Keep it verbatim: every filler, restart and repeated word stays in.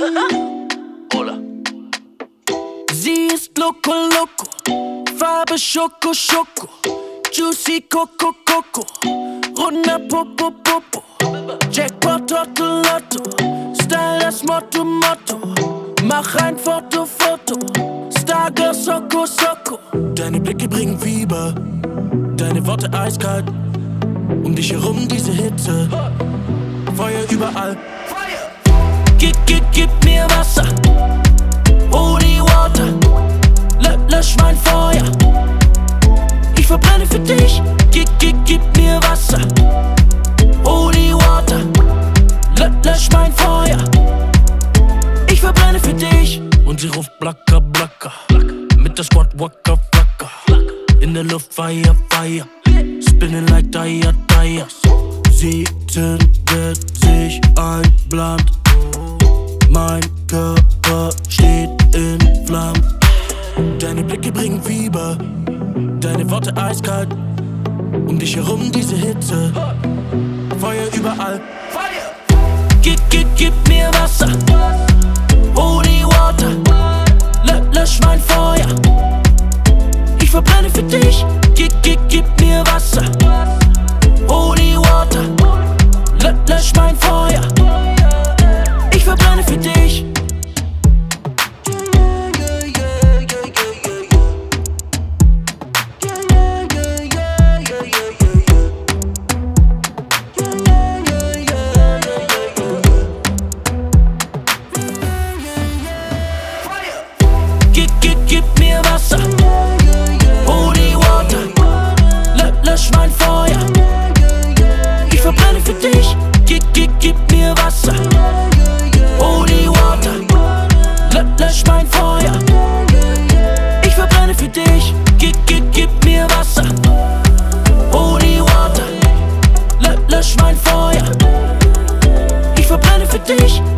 Hola. Sie ist loco, loco, Farbe Schoko, Schoko, Juicy Coco, Coco, runder Popo, Popo, Jackpot, Lotto, Lotto, Style das Motto, Motto, mach ein Foto, Foto, Stargirl, Soko, Soko. Deine Blicke bringen Fieber, deine Worte eiskalt, um dich herum diese Hitze, Feuer überall. Gib, gib, gib mir Wasser, Holy Water, L lösch mein Feuer, ich verbrenne für dich. Gib, gib, gib mir Wasser, Holy Water, L lösch mein Feuer, ich verbrenne für dich. Und sie ruft Blacka, Blacka, mit der Squad Waka, Waka, in der Luft Fire, Fire, spinning like Daya, Dayas. Sie zündet sich ein Blatt, mein Körper steht in Flammen. Deine Blicke bringen Fieber, deine Worte eiskalt, um dich herum diese Hitze, Feuer überall. Gib, gib, gib mir Wasser, Holy Water, L lösch mein Feuer, ich verbrenne für dich. Gib, gib, gib mir Wasser, Holy Water, L lösch mein Feuer, ich verbrenne für dich. Gib, gib, gib mir Wasser, Holy Water, L lösch mein Feuer, ich verbrenne für dich. Gib, gib, gib mir Wasser, Holy Water, L lösch mein Feuer, ich verbrenne für dich. Gib, gib, gib mir Wasser, Holy Water, L lösch mein Feuer, ich verbrenne für dich.